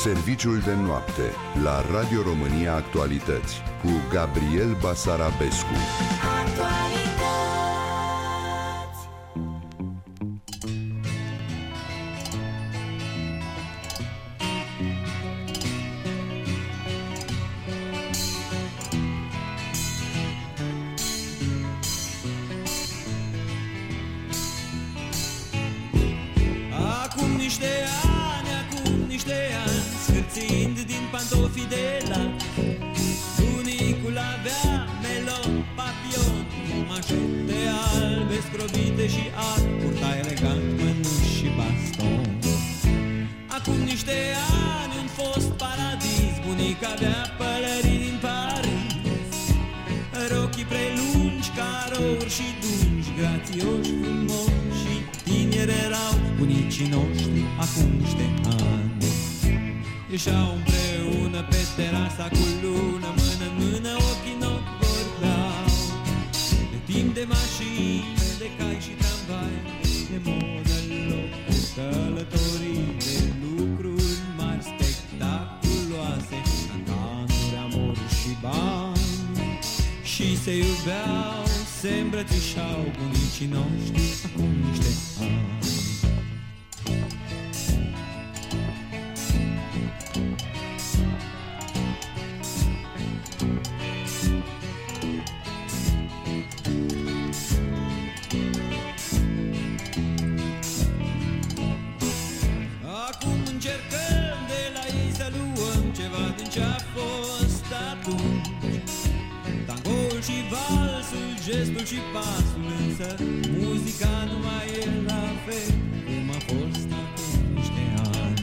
Serviciul de noapte la Radio România Actualități cu Gabriel Basarabescu. Scârțind din pantofii de lac, bunicul avea melon, papion, mașete albe, scrobite și alb, purta elegant mănuși și baston. Acum niște ani, un fost paradis, bunic avea pălării din Paris, rochii prelungi, carouri și dungi, grațioși, frumoși și tineri erau bunicii noștri acum niște ani. Ieșeau împreună pe terasa cu lună, mână în mână, ochii în ochi vorbeau de timp, de mașini, de cai și tramvai, de modă, locuri, călătorii, de lucruri mari, spectaculoase, cancanuri, amor și bani. Și se iubeau, se îmbrățișau bunicii noștri acum niște ani. Încercăm de la ei să luăm ceva din ce-a fost atunci, tangoul și valsul, gestul și pasul, însă muzica nu mai e la fel cum a fost acum niște ani.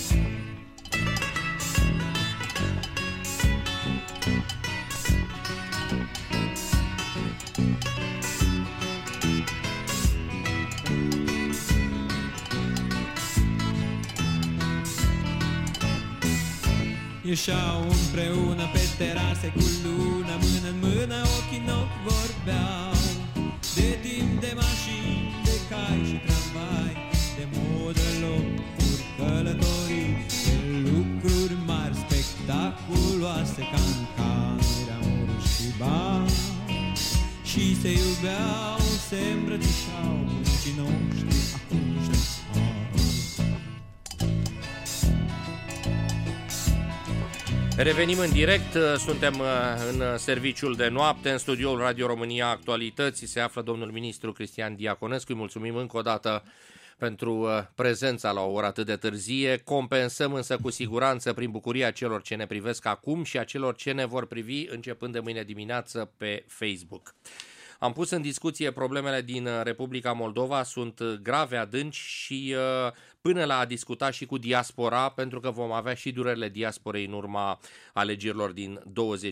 Ieșeau împreună pe terase cu lună, mână în mână, ochii în ochi vorbeau de timp, de mașini, de cai și tramvai, de modă, locuri, călătorii, de lucruri mari, spectaculoase, cancanuri, amor și bani. Și se iubeau, se îmbrățișau bunicii noștri acum niște ani. Revenim în direct, suntem în serviciul de noapte, în studioul Radio România Actualității se află domnul ministru Cristian Diaconescu. Îi mulțumim încă o dată pentru prezența la o oră atât de târzie. Compensăm însă cu siguranță prin bucuria celor ce ne privesc acum și a celor ce ne vor privi începând de mâine dimineață pe Facebook. Am pus în discuție problemele din Republica Moldova, sunt grave, adânci și până la a discuta și cu diaspora, pentru că vom avea și durerile diasporei în urma alegerilor din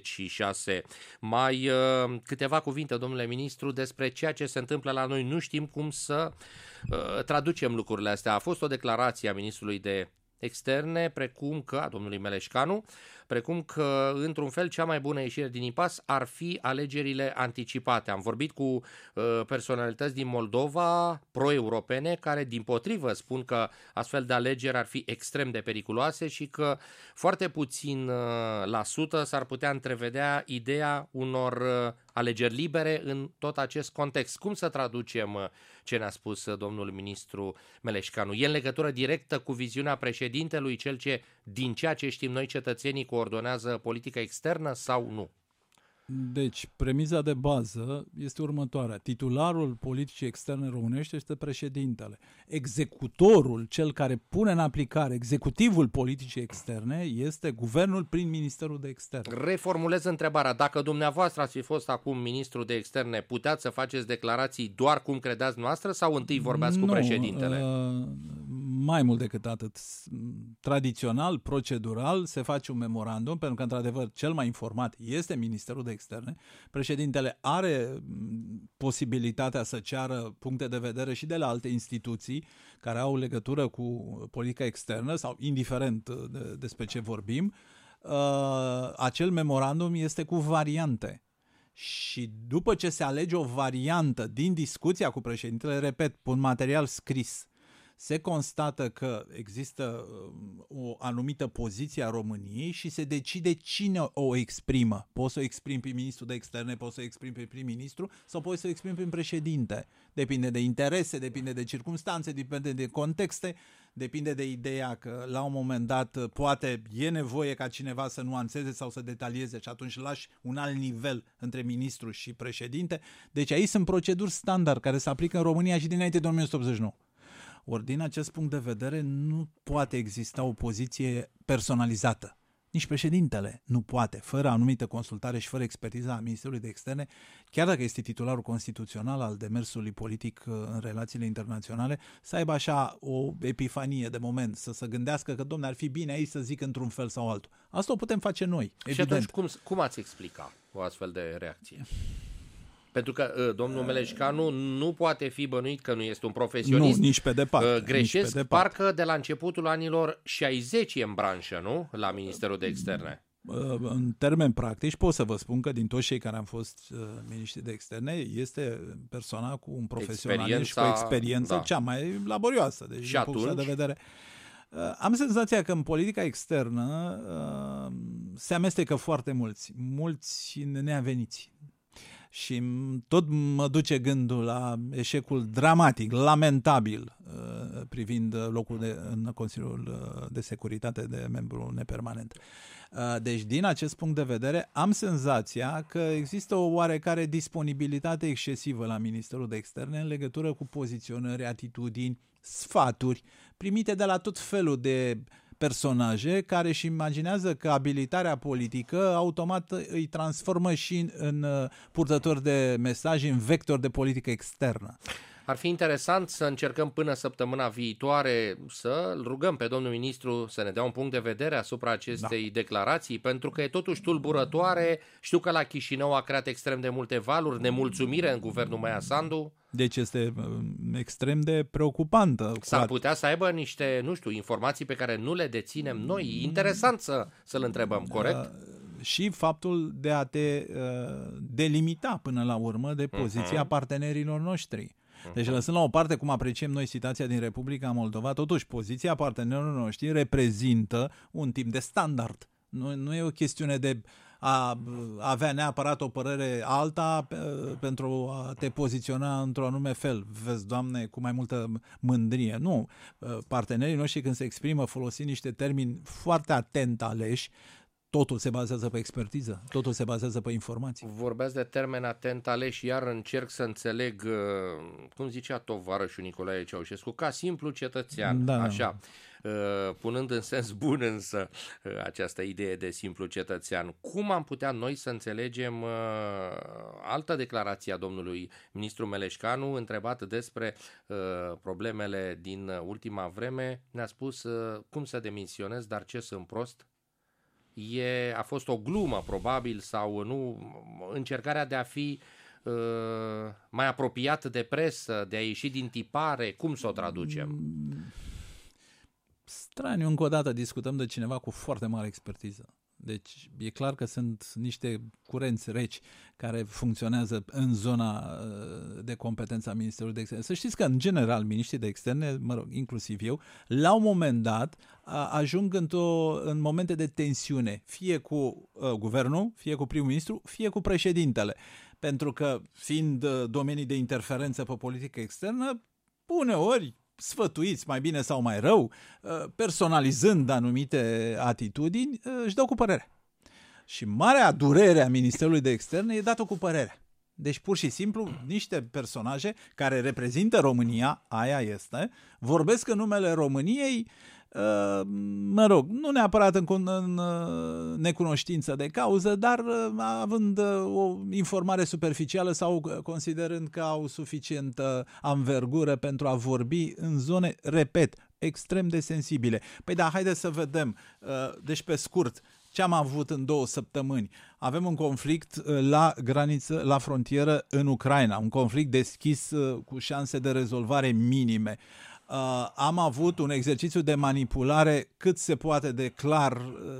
26 mai. Câteva cuvinte, domnule ministru, despre ceea ce se întâmplă la noi. Nu știm cum să traducem lucrurile astea. A fost o declarație a ministrului de externe, precum că, a domnului Meleșcanu, precum că, într-un fel, cea mai bună ieșire din impas ar fi alegerile anticipate. Am vorbit cu personalități din Moldova, pro-europene, care, dimpotrivă, spun că astfel de alegeri ar fi extrem de periculoase și că foarte puțin la sută s-ar putea întrevedea ideea unor alegeri libere în tot acest context. Cum să traducem ce ne-a spus domnul ministru Meleșcanu? E în legătură directă cu viziunea președintelui, cel ce, din ceea ce știm noi cetățenii, coordonează politica externă sau nu? Deci, premiza de bază este următoarea. Titularul politicii externe românești este președintele. Executorul, cel care pune în aplicare, executivul politicii externe, este guvernul prin Ministerul de Externe. Reformulez întrebarea. Dacă dumneavoastră ați fi fost acum ministru de externe, puteați să faceți declarații doar cum credeați noastră sau întâi vorbeați cu președintele? Mai mult decât atât. Tradițional, procedural, se face un memorandum, pentru că, într-adevăr, cel mai informat este Ministerul de Externe. Președintele are posibilitatea să ceară puncte de vedere și de la alte instituții care au legătură cu politica externă sau indiferent despre ce vorbim. Acel memorandum este cu variante. Și după ce se alege o variantă din discuția cu președintele, repet, pe un material scris, se constată că există o anumită poziție a României și se decide cine o exprimă. Poți să o exprimi pe ministrul de externe, poți să o exprimi pe prim-ministru sau poți să o exprimi prin președinte. Depinde de interese, depinde de circumstanțe, depinde de contexte, depinde de ideea că la un moment dat poate e nevoie ca cineva să nuanțeze sau să detalieze și atunci lași un alt nivel între ministru și președinte. Deci aici sunt proceduri standard care se aplică în România și dinainte de 1989. Ori din acest punct de vedere nu poate exista o poziție personalizată. Nici președintele nu poate, fără anumită consultare și fără expertiza a Ministerului de Externe, chiar dacă este titularul constituțional al demersului politic în relațiile internaționale, să aibă așa o epifanie de moment, să se gândească că, domne, ar fi bine aici să zic într-un fel sau altul. Asta o putem face noi, evident. Și atunci cum ați explica o astfel de reacție? Pentru că domnul Meleșcanu nu poate fi bănuit că nu este un profesionist. Nu, nici pe departe. Greșesc, parcă de la începutul anilor 60 în branșă, nu? La Ministerul de Externe. În termeni practici pot să vă spun că din toți cei care am fost miniștri de externe este persoana cu un profesionalism și cu o experiență cea mai laborioasă. Deci, și atunci? De vedere. Am senzația că în politica externă se amestecă foarte mulți neaveniți. Și tot mă duce gândul la eșecul dramatic, lamentabil, privind locul în Consiliul de Securitate de membru nepermanent. Deci, din acest punct de vedere, am senzația că există o oarecare disponibilitate excesivă la Ministerul de Externe în legătură cu poziționări, atitudini, sfaturi primite de la tot felul de personaje care își imaginează că abilitarea politică automat îi transformă și în purtător de mesaje, în vector de politică externă. Ar fi interesant să încercăm până săptămâna viitoare să-l rugăm pe domnul ministru să ne dea un punct de vedere asupra acestei declarații, pentru că e totuși tulburătoare. Știu că la Chișinău a creat extrem de multe valuri, nemulțumire în guvernul Maia Sandu. Deci este extrem de preocupantă. S-ar putea să aibă niște, nu știu, informații pe care nu le deținem noi. Interesant să-l întrebăm, corect? Și faptul de a te delimita până la urmă de poziția partenerilor noștri. Deci lăsând la o parte cum apreciem noi situația din Republica Moldova, totuși poziția partenerilor noștri reprezintă un tip de standard. Nu e o chestiune de a avea neapărat o părere alta pentru a te poziționa într-un anume fel. Vezi, Doamne, cu mai multă mândrie. Nu. Partenerii noștri când se exprimă folosind niște termeni foarte atent aleși, totul se bazează pe expertiză, totul se bazează pe informații. Vorbeați de termen atent aleși, iar încerc să înțeleg, cum zicea tovarășul Nicolae Ceaușescu, ca simplu cetățean, așa, punând în sens bun însă această idee de simplu cetățean. Cum am putea noi să înțelegem altă declarație a domnului ministru Meleșcanu, întrebat despre problemele din ultima vreme, ne-a spus cum să demisionez, dar ce sunt prost? A fost o glumă, probabil, sau nu, încercarea de a fi mai apropiat de presă, de a ieși din tipare, cum să o traducem? Straniu, încă o dată discutăm de cineva cu foarte mare expertiză. Deci e clar că sunt niște curenți reci care funcționează în zona de competență a Ministerului de Externe. Să știți că, în general, miniștrii de externe, inclusiv eu, la un moment dat ajung în momente de tensiune, fie cu guvernul, fie cu prim ministru, fie cu președintele. Pentru că, fiind domenii de interferență pe politică externă, uneori sfătuiți, mai bine sau mai rău, personalizând anumite atitudini, își dau cu părerea. Și marea durere a Ministerului de Externe e dată cu părerea. Deci, pur și simplu, niște personaje care reprezintă România, aia este, vorbesc în numele României, mă rog, nu neapărat în necunoștință de cauză, dar având o informare superficială sau considerând că au suficientă anvergură pentru a vorbi în zone, repet, extrem de sensibile. Păi da, haideți să vedem, deci pe scurt, ce am avut în 2 săptămâni? Avem un conflict la graniță, la frontieră în Ucraina, un conflict deschis cu șanse de rezolvare minime. am avut un exercițiu de manipulare cât se poate de clar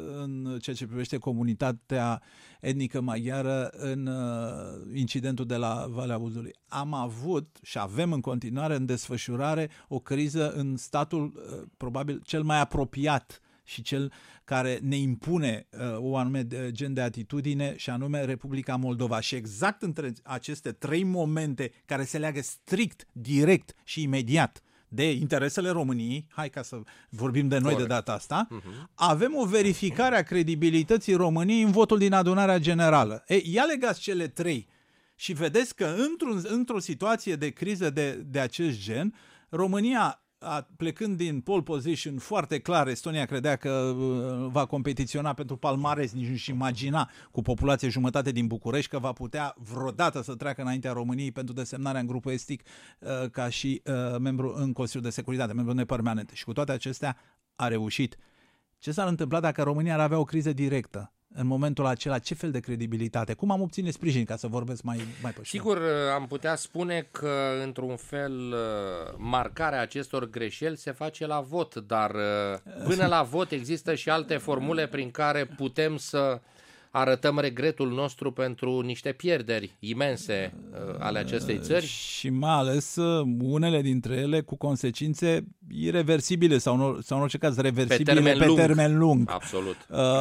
în ceea ce privește comunitatea etnică maghiară în incidentul de la Valea Buzului. Am avut și avem în continuare în desfășurare o criză în statul probabil cel mai apropiat și cel care ne impune o anume gen de atitudine, și anume Republica Moldova. Și exact între aceste trei momente care se leagă strict, direct și imediat de interesele României, hai ca să vorbim de noi de data asta, avem o verificare a credibilității României în votul din adunarea generală. Ia legați cele trei și vedeți că într-o situație de criză de acest gen, România, plecând din pole position foarte clar, Estonia credea că va competiționa pentru palmares, nici nu-și imagina, cu populație jumătate din București, că va putea vreodată să treacă înaintea României pentru desemnarea în grupul estic ca și membru în Consiliul de Securitate, membru nepermanent. Și cu toate acestea a reușit. Ce s-ar întâmpla dacă România ar avea o criză directă? În momentul acela, ce fel de credibilitate? Cum am obține sprijin, ca să vorbesc mai pe șleau? Sigur, am putea spune că, într-un fel, marcarea acestor greșeli se face la vot, dar până la vot există și alte formule prin care putem să arătăm regretul nostru pentru niște pierderi imense ale acestei țări. Și mai ales unele dintre ele cu consecințe ireversibile sau în orice caz reversibile pe termen lung. Absolut.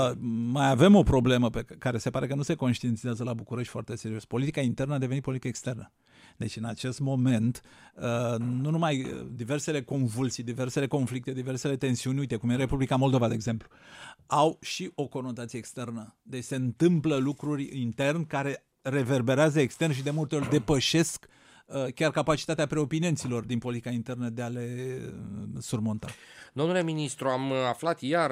Mai avem o problemă pe care se pare că nu se conștientizează la București foarte serios. Politica internă a devenit politică externă. Deci în acest moment, nu numai diversele convulsii, diversele conflicte, diversele tensiuni, uite cum e Republica Moldova, de exemplu, au și o conotație externă. Deci se întâmplă lucruri intern care reverberează extern și de multe ori depășesc chiar capacitatea preopinenților din politica internă de a le surmonta. Domnule ministru, am aflat iar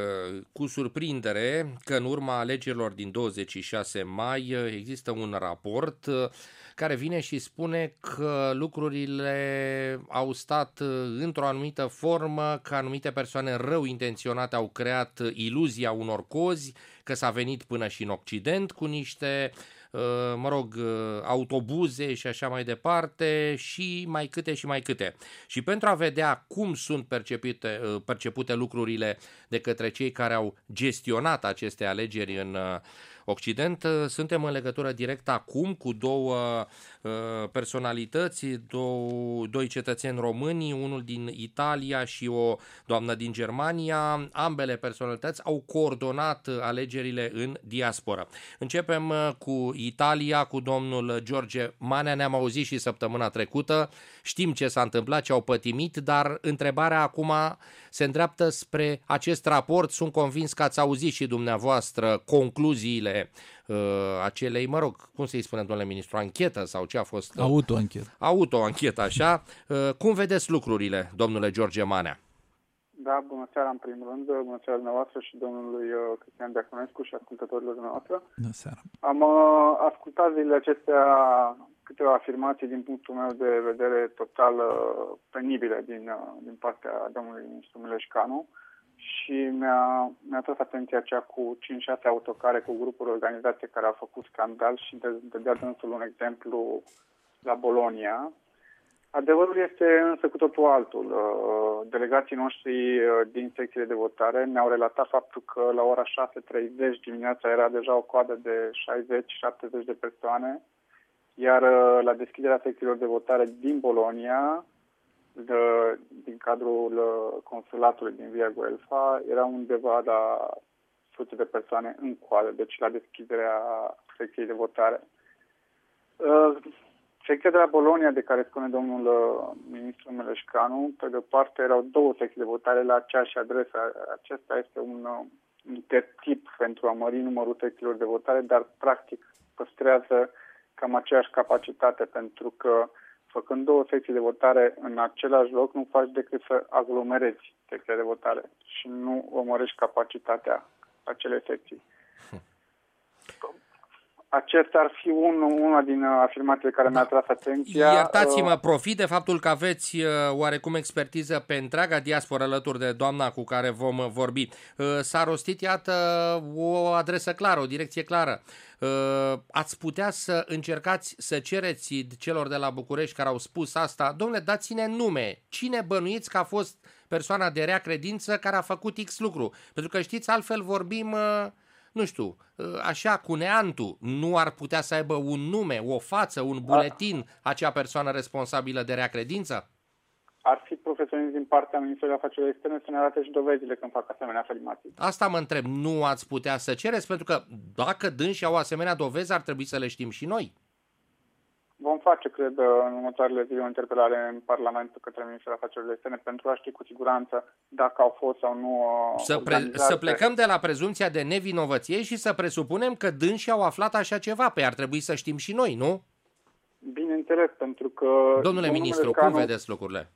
cu surprindere că în urma alegerilor din 26 mai există un raport care vine și spune că lucrurile au stat într-o anumită formă, că anumite persoane rău intenționate au creat iluzia unor cozi, că s-a venit până și în Occident cu niște autobuze și așa mai departe și mai câte și mai câte. Și pentru a vedea cum sunt percepute lucrurile de către cei care au gestionat aceste alegeri în Occident, suntem în legătură directă acum cu două personalități, doi cetățeni români, unul din Italia și o doamnă din Germania. Ambele personalități au coordonat alegerile în diasporă. Începem cu Italia, cu domnul George Manea. Ne-am auzit și săptămâna trecută. Știm ce s-a întâmplat, ce au pătimit, dar întrebarea acum se îndreaptă spre acest raport. Sunt convins că ați auzit și dumneavoastră concluziile acelei, cum să-i spunem, domnule ministru, anchetă sau ce a fost? Autoanchetă, așa. Cum vedeți lucrurile, domnule George Manea? Da, bună seara în primul rând, bună seara dumneavoastră și domnului Cristian Diaconescu și ascultătorilor dumneavoastră. Bună seara. Am ascultat zilele acestea câteva afirmații din punctul meu de vedere total penibile din partea domnului ministru Mileșcanu. Și mi-a tras atenția aceea cu 5-6 autocare cu grupuri organizate care au făcut scandal și dădea dânsul un exemplu la Bologna. Adevărul este însă cu totul altul. Delegații noștri din secțiile de votare ne-au relatat faptul că la ora 6:30 dimineața era deja o coadă de 60-70 de persoane, iar la deschiderea secțiilor de votare din Bologna, din cadrul consulatului din Via Guelfa, era undeva la sute de persoane în coadă, deci la deschiderea secției de votare. Secția de la Bologna, de care spune domnul ministru Mileșcanu, pe de parte erau două secții de votare la aceeași adresă. Acesta este un intertip pentru a mări numărul secțiilor de votare, dar practic păstrează cam aceeași capacitate, pentru că făcând două secții de votare în același loc, nu faci decât să aglomerezi secția de votare și nu o mărești capacitatea acelei secții. Acesta ar fi una din afirmațiile care mi-a atras atenția. Iertați-mă, profit de faptul că aveți oarecum expertiză pe întreaga diasporă alături de doamna cu care vom vorbi. S-a rostit, iată, o adresă clară, o direcție clară. Ați putea să încercați să cereți celor de la București care au spus asta, domnule, dați-ne nume, cine bănuiți că a fost persoana de rea credință care a făcut X lucru? Pentru că știți, altfel vorbim... nu știu, așa, cu neantul, nu ar putea să aibă un nume, o față, un buletin, acea persoană responsabilă de rea credință? Ar fi profesioniști din partea Ministerului Afacerilor Externe să ne arate și dovezile când fac asemenea afirmații. Asta mă întreb, nu ați putea să cereți? Pentru că dacă dânsii au asemenea dovezi, ar trebui să le știm și noi. Vom face, cred, în următoarele zile o interpelare în Parlament către Ministerul Afacerilor Externe pentru a ști cu siguranță dacă au fost sau nu Să plecăm de la prezumția de nevinovăție și să presupunem că dânsii au aflat așa ceva. Păi ar trebui să știm și noi, nu? Bineînțeles, pentru că... Domnule ministru, cum vedeți lucrurile?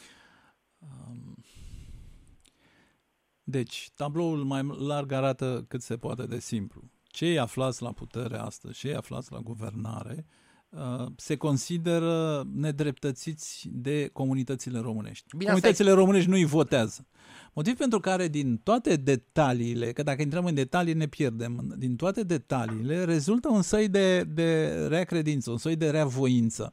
Deci, tabloul mai larg arată cât se poate de simplu. Cei aflați la putere astăzi, cei aflați la guvernare, se consideră nedreptățiți de comunitățile românești. Comunitățile românești nu îi votează. Motiv pentru care din toate detaliile, că dacă intrăm în detalii ne pierdem, din toate detaliile rezultă un soi de rea credință, un soi de rea voință.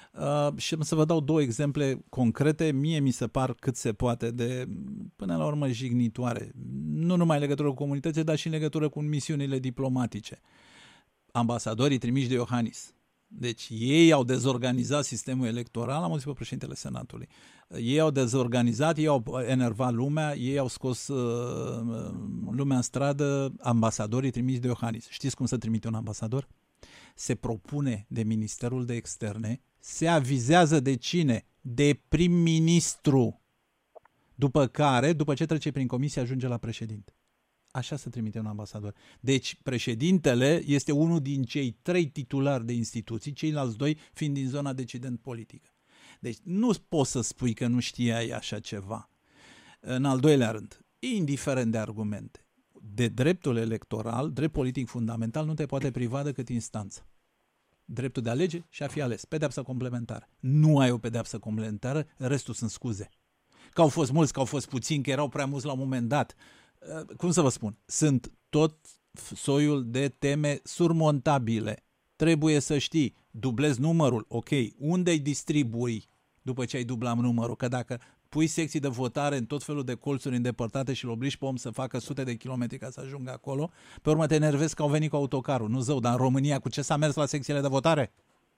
Și să vă dau două exemple concrete, mie mi se par cât se poate de, până la urmă, jignitoare. Nu numai în legătură cu comunitățile, dar și în legătură cu misiunile diplomatice. Ambasadorii trimiși de Iohannis. Deci ei au dezorganizat sistemul electoral, am auzit pe președintele Senatului. Ei au dezorganizat, ei au enervat lumea, ei au scos lumea în stradă, ambasadorii trimiși de Iohannis. Știți cum să trimite un ambasador? Se propune de Ministerul de Externe, se avizează de cine? De prim-ministru. După care, după ce trece prin comisie, ajunge la președinte. Așa se trimite un ambasador. Deci președintele este unul din cei 3 titulari de instituții, ceilalți 2 fiind din zona decident politică. Deci nu poți să spui că nu știai așa ceva. În al doilea rând, indiferent de argumente, de dreptul electoral, drept politic fundamental, nu te poate priva decât instanță. Dreptul de a alege și a fi ales. Pedeapsă complementară. Nu ai o pedeapsă complementară, restul sunt scuze. Că au fost mulți, că au fost puțini, că erau prea mulți la un moment dat. Cum să vă spun? Sunt tot soiul de teme surmontabile. Trebuie să știi, dublezi numărul, ok, unde îi distribui după ce ai dublat numărul? Că dacă pui secții de votare în tot felul de colțuri îndepărtate și îl obligi pe om să facă sute de kilometri ca să ajungă acolo, pe urmă te enervezi că au venit cu autocarul. Nu zău, dar în România cu ce s-a mers la secțiile de votare?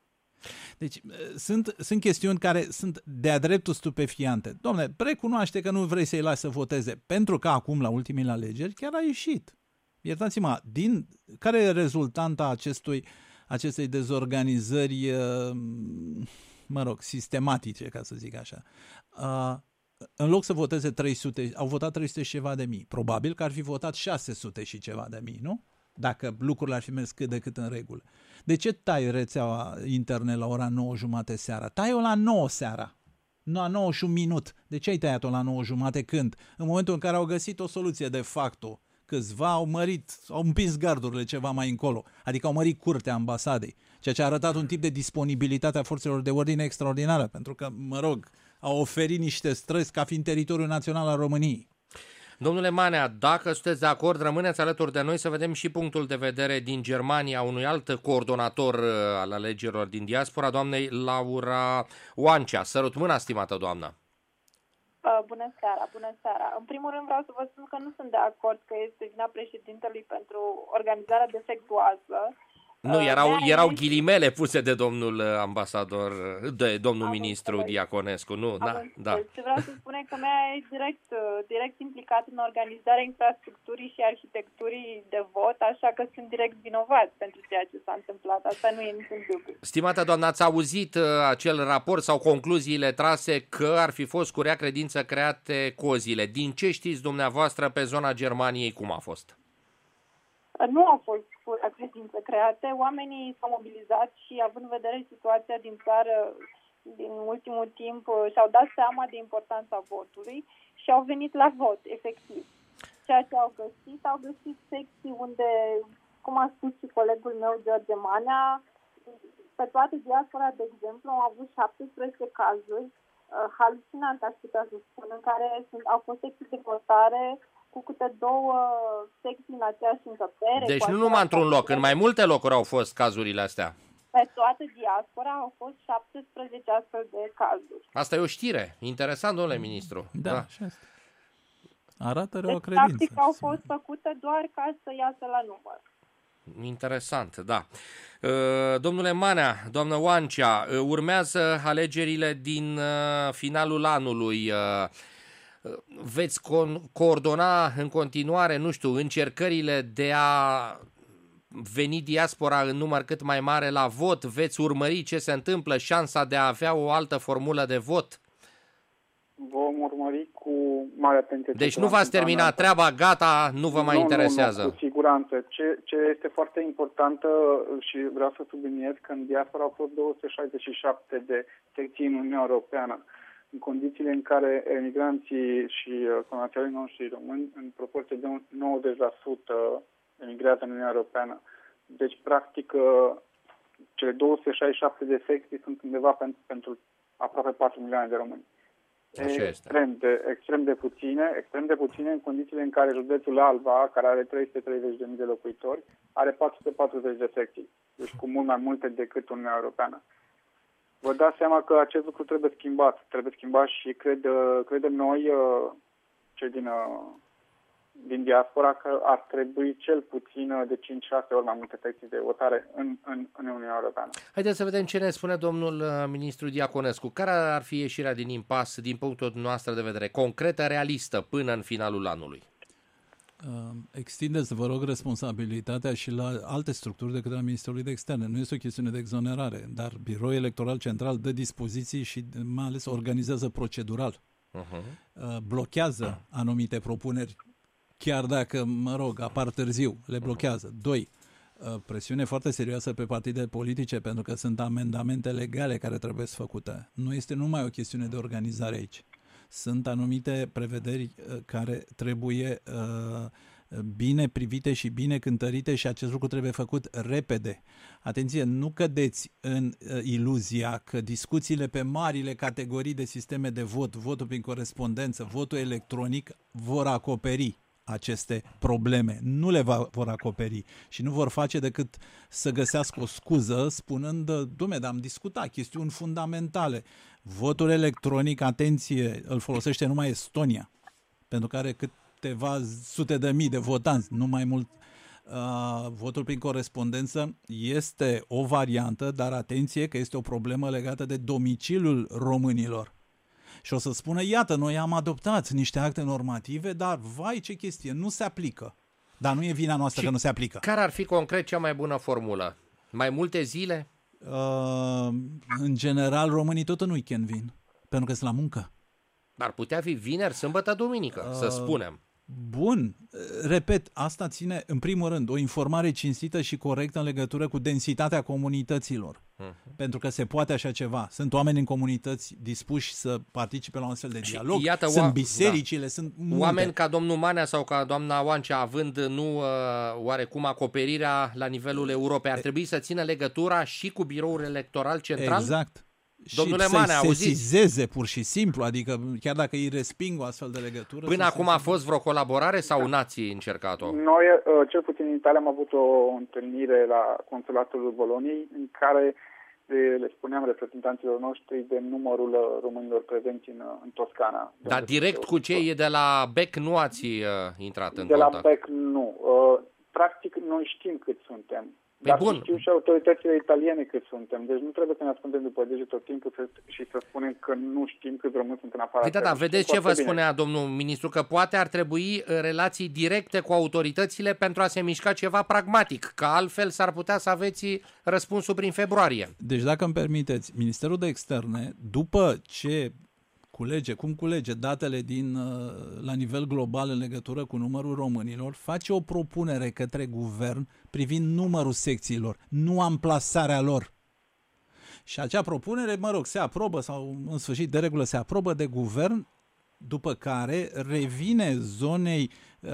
Deci sunt chestiuni care sunt de-a dreptul stupefiante. Dom'le, recunoaște că nu vrei să-i lași să voteze, pentru că acum, la ultimile alegeri, chiar a ieșit. Iertați-mă, care e rezultanta acestei dezorganizări, sistematice, ca să zic așa? În loc să voteze 300, au votat 300 și ceva de mii. Probabil că ar fi votat 600 și ceva de mii, nu? Dacă lucrurile ar fi mers cât de cât în regulă. De ce tai rețeaua internet la ora 9:30 seara? Tai-o la 9 seara. La 9 și un minut. De ce ai tăiat-o la 9:30 când? În momentul în care au găsit o soluție de facto. Câțiva au împins gardurile ceva mai încolo. Adică au mărit curtea ambasadei. Ceea ce a arătat un tip de disponibilitate a forțelor de ordine extraordinară. Pentru că, au oferit niște străzi ca fiind teritoriul național al României. Domnule Manea, dacă sunteți de acord, rămâneți alături de noi să vedem și punctul de vedere din Germania unui alt coordonator al alegerilor din diaspora, doamnei Laura Oancea. Sărut mâna, stimată doamnă. Bună seara. În primul rând vreau să vă spun că nu sunt de acord că este vina președintelui pentru organizarea defectuoasă. Nu, erau ghilimele puse de domnul ambasador, de domnul ministru Diaconescu, nu? Da. Vreau să spun că mea e direct implicat în organizarea infrastructurii și arhitecturii de vot, așa că sunt direct vinovat pentru ceea ce s-a întâmplat. Asta nu e niciun dublu. Stimată doamnă, ați auzit acel raport sau concluziile trase că ar fi fost cu rea credință create cozile. Din ce știți dumneavoastră pe zona Germaniei, cum a fost? Nu au fost cu credință create, oamenii s-au mobilizat și, având în vedere situația din țară din ultimul timp, și-au dat seama de importanța votului și au venit la vot, efectiv. Ceea ce au găsit secții unde cum a spus și colegul meu, George Manea, pe toată diaspora, de exemplu, am avut 17 cazuri halucinante, aș putea să spun, în care au fost secții de votare cu câte 2 secții în aceeași încăpere. Deci nu numai într-un loc, în mai multe locuri au fost cazurile astea. Pe toată diaspora au fost 17 astfel de cazuri. Asta e o știre. Interesant, domnule ministru. Da, așa este. Arată Deci, o credință. practic, au fost făcute doar ca să iasă la număr. Interesant, da. Domnule Manea, doamnă Oancea, urmează alegerile din finalul anului. Veți coordona în continuare, nu știu, încercările de a veni diaspora în număr cât mai mare la vot? Veți urmări ce se întâmplă, șansa de a avea o altă formulă de vot? Vom urmări cu mare atenție. Deci nu v-ați terminat treaba, gata, nu vă mai interesează. Nu, cu siguranță. Ce este foarte importantă și vreau să subliniez că în diaspora au fost 267 de secții în Uniunea Europeană, în condițiile în care emigranții și connaționalii noștri români, în proporție de 90%, emigrează în Uniunea Europeană. Deci, practic, cele 267 de secții sunt undeva pentru aproape 4 milioane de români. Extrem de puține în condițiile în care județul Alba, care are 330.000 de locuitori, are 440 de secții. Deci cu mult mai multe decât Uniunea Europeană. Vă dați seama că acest lucru trebuie schimbat. Trebuie schimbat și credem noi, cei din diaspora, că ar trebui cel puțin de 5-6 ori mai multe secții de votare în Uniunea Europeană. Haideți să vedem ce ne spune domnul ministru Diaconescu. Care ar fi ieșirea din impas din punctul nostru de vedere, concretă, realistă, până în finalul anului? Extindeți, vă rog, responsabilitatea și la alte structuri decât la Ministerul de Externe. Nu este o chestiune de exonerare, dar Biroul Electoral Central dă dispoziții și mai ales organizează procedural. Blochează anumite propuneri, chiar dacă, apar târziu, le blochează. 2. Presiune foarte serioasă pe partidele politice, pentru că sunt amendamente legale care trebuie făcute. Nu este numai o chestiune de organizare aici. Sunt anumite prevederi care trebuie bine privite și bine cântărite și acest lucru trebuie făcut repede. Atenție, nu cădeți în iluzia că discuțiile pe marile categorii de sisteme de vot, votul prin corespondență, votul electronic, vor acoperi aceste probleme. Nu le vor acoperi și nu vor face decât să găsească o scuză spunând, dom'le, dar am discutat chestiuni fundamentale. Votul electronic, atenție, îl folosește numai Estonia, pentru că are câteva sute de mii de votanți, nu mai mult. Votul prin corespondență este o variantă, dar atenție că este o problemă legată de domiciliul românilor. Și o să spună, iată, noi am adoptat niște acte normative, dar, vai, ce chestie, nu se aplică. Dar nu e vina noastră că nu se aplică. Care ar fi concret cea mai bună formulă? Mai multe zile? În general, românii tot în weekend vin, pentru că sunt la muncă. Ar putea fi vineri, sâmbătă, duminică, să spunem. Bun, repet, asta ține, în primul rând, o informare cinstită și corectă în legătură cu densitatea comunităților. Pentru că se poate așa ceva. Sunt oameni în comunități dispuși să participe la un astfel de dialog. Iată, sunt bisericile, sunt multe. Oameni ca domnul Manea sau ca doamna Oancea, având oarecum acoperirea la nivelul Europei, ar trebui să țină legătura și cu Biroul Electoral Central? Exact. Domnule și Manea, să-i sesizeze pur și simplu, adică chiar dacă îi resping o astfel de legătură. Până acum a fost vreo colaborare sau n-ați încercat-o? Noi, cel puțin în Italia, am avut o întâlnire la consulatul Boloniei în care le spuneam reprezentanților noștri de numărul românilor prezenți în Toscana. Dar direct cu cei de la BEC nu ați intrat în contact? De la BEC nu. Practic, noi știm cât suntem. Dar bun. Știu și autoritățile italiene cât suntem. Deci nu trebuie să ne ascundem după deget tot timpul și să spunem că nu știm cât români sunt în afara. Păi da, vedeți ce vă spunea domnul ministru, că poate ar trebui relații directe cu autoritățile pentru a se mișca ceva pragmatic, că altfel s-ar putea să aveți răspunsul prin februarie. Deci dacă îmi permiteți, Ministerul de Externe, după ce culege datele la nivel global în legătură cu numărul românilor, face o propunere către guvern privind numărul secțiilor, nu amplasarea lor. Și acea propunere, se aprobă sau în sfârșit de regulă se aprobă de guvern după care revine zonei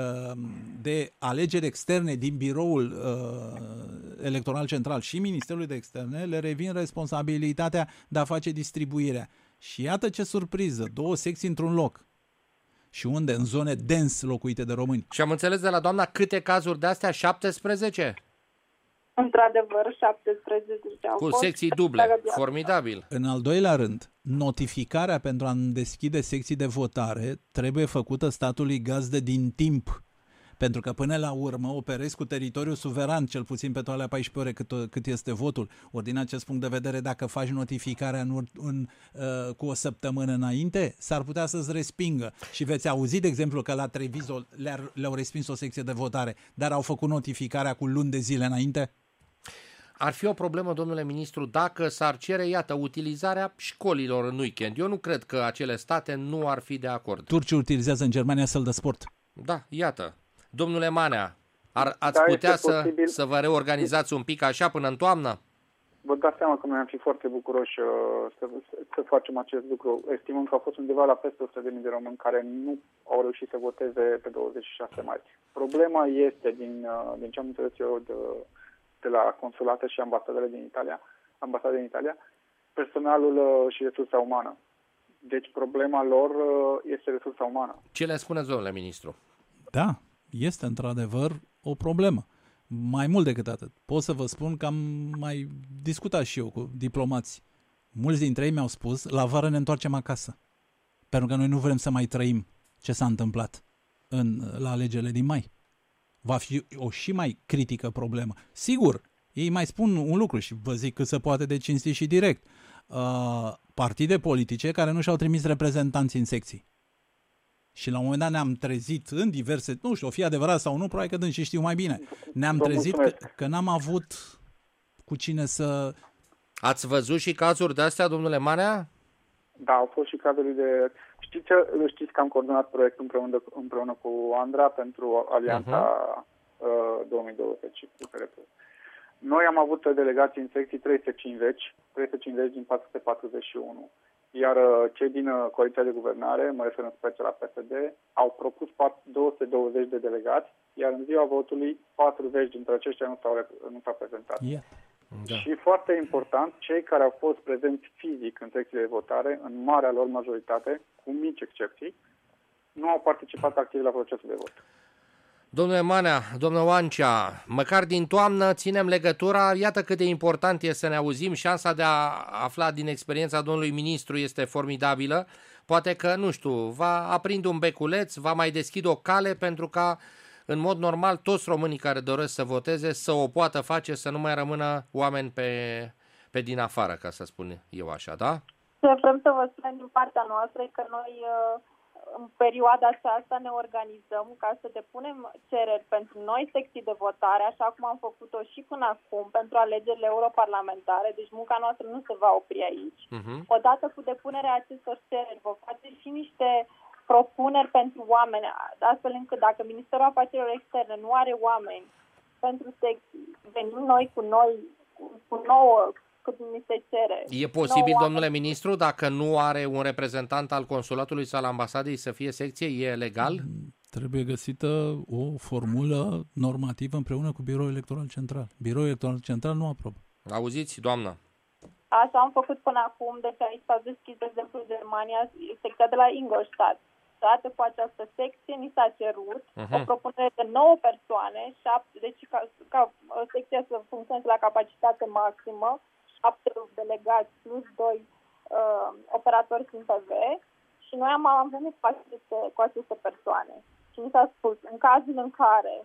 de alegeri externe din biroul electoral central și Ministerului de Externe, le revin responsabilitatea de a face distribuirea. Și iată ce surpriză, 2 secții într-un loc. Și unde? În zone dens locuite de români. Și am înțeles de la doamna câte cazuri de astea? 17? Într-adevăr, 17 au Cu fost. secții duble. Formidabil. În al doilea rând, notificarea pentru a deschide secții de votare trebuie făcută statului gazdă din timp. Pentru că până la urmă operezi cu teritoriul suveran, cel puțin pe toate 14 ore cât este votul. Ori din acest punct de vedere, dacă faci notificarea cu o săptămână înainte, s-ar putea să-ți respingă. Și veți auzi, de exemplu, că la Treviso le-au respins o secție de votare, dar au făcut notificarea cu luni de zile înainte? Ar fi o problemă, domnule ministru, dacă s-ar cere, iată, utilizarea școlilor în weekend. Eu nu cred că acele state nu ar fi de acord. Turcii utilizează în Germania săl de sport. Da, iată. Domnule Manea, ați putea să vă reorganizați un pic așa până în toamnă? Vă dați seama că noi am fi foarte bucuroși să facem acest lucru. Estimăm că au fost undeva la peste 100.000 de români care nu au reușit să voteze pe 26 mai. Problema este, din ce am înțeles eu de la consulate și ambasade din Italia, personalul și resursa umană. Deci problema lor este resursa umană. Ce le spuneți, domnule ministru? Da, este într-adevăr o problemă. Mai mult decât atât. Pot să vă spun că am mai discutat și eu cu diplomați. Mulți dintre ei mi-au spus, la vară ne întoarcem acasă. Pentru că noi nu vrem să mai trăim ce s-a întâmplat la alegerile din mai. Va fi o și mai critică problemă. Sigur, ei mai spun un lucru și vă zic cât se poate de cinstit și direct. Partide politice care nu și-au trimis reprezentanți în secții. Și la un moment dat ne-am trezit în diverse, nu știu, o fi adevărat sau nu, probabil că dânsii știu mai bine. Ne-am trezit că n-am avut cu cine să... Ați văzut și cazuri de-astea, domnule Manea? Da, au fost și cazuri de... Știți că am coordonat proiectul împreună cu Andra pentru Alianța 2020 cu PRP. Noi am avut delegații în secții 350 din 441. Iar cei din coaliția de guvernare, mă refer în special la PSD, au propus 220 de delegați, iar în ziua votului 40 dintre aceștia nu s-au prezentat. Yeah. Da. Și foarte important, cei care au fost prezenți fizic în secțiile de votare, în marea lor majoritate, cu mici excepții, nu au participat activ la procesul de vot. Domnule Manea, domnul Oancea, măcar din toamnă ținem legătura, iată cât de important este să ne auzim, șansa de a afla din experiența domnului ministru este formidabilă, poate că, nu știu, va aprinde un beculeț, va mai deschide o cale pentru ca, în mod normal, toți românii care doresc să voteze să o poată face, să nu mai rămână oameni pe din afară, ca să spun eu așa, da? Vrem să vă spunem din partea noastră că noi... în perioada aceasta ne organizăm ca să depunem cereri pentru noi secții de votare, așa cum am făcut-o și până acum pentru alegerile europarlamentare, deci munca noastră nu se va opri aici. Odată cu depunerea acestor cereri vom face și niște propuneri pentru oameni, astfel încât dacă Ministerul Afacerilor Externe nu are oameni pentru secții, venim noi cu nouă cât ni se cere. E posibil, domnule ministru, dacă nu are un reprezentant al consulatului sau al ambasadei să fie secție, e legal? Trebuie găsită o formulă normativă împreună cu Biroul Electoral Central. Biroul Electoral Central nu aprobă. Auziți, doamnă? Așa am făcut până acum, deci aici s-a deschis, de exemplu, Germania, secția de la Ingolstadt. Toate cu această secție ni s-a cerut o propunere de 9 persoane, 7, deci ca secția să funcționeze la capacitate maximă, 7 delegați plus 2 operatori din TV și noi am venit cu aceste persoane. Și mi s-a spus, în cazul în care